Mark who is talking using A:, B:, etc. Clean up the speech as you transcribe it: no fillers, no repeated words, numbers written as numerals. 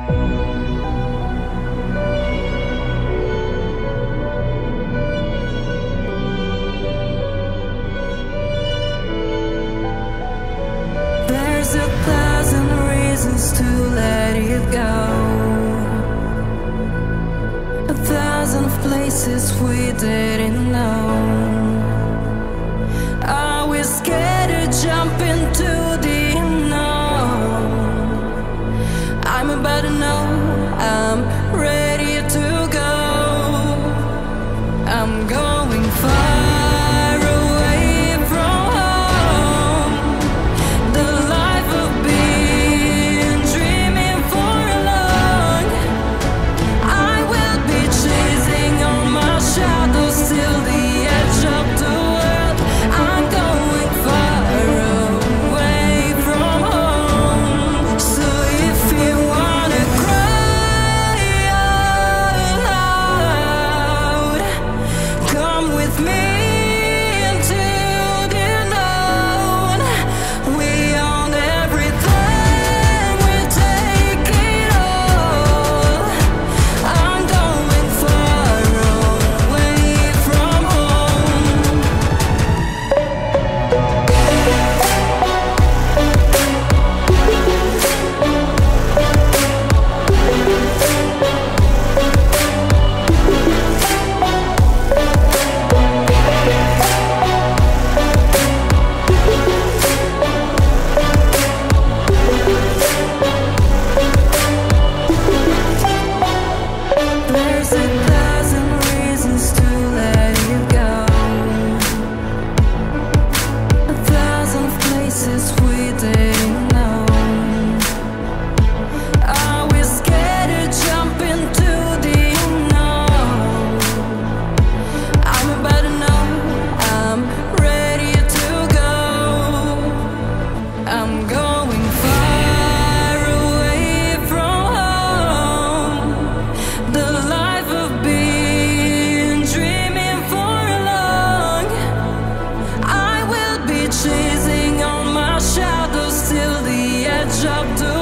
A: There's 1,000 reasons to let it go. 1,000 places we didn't know. Are we scared to jump into the unknown? I'm about to know, I'm ready to go. I'm going far away from home. The life I've been dreaming for long. I will be chasing all my shadows till the edge of the world. I'm going far away from home. So if you wanna cry out loud, come with me into the unknown. We own everything, we take it all. I'm going far away from home. There's 1,000 reasons to let you go. 1,000 places we didn't know. Are we scared to jump into the unknown? I'm about to know, I'm ready to go. I'm going far away from home. The life I've been dreaming for long. I will be chasing all my shadows till the edge of the